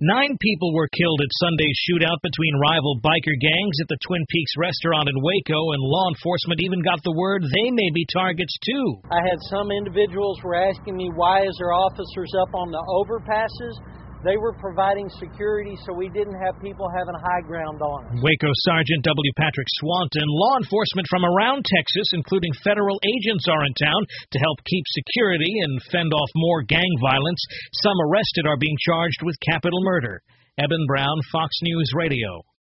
9 people were killed at Sunday's shootout between rival biker gangs at the Twin Peaks restaurant in Waco, and law enforcement even got the word they may be targets too. I had some individuals were asking me, why is there officers up on the overpasses? They were providing security so we didn't have people having high ground on us. Waco Sergeant W. Patrick Swanton, law enforcement from around Texas, including federal agents, are in town to help keep security and fend off more gang violence. Some arrested are being charged with capital murder. Eben Brown, Fox News Radio.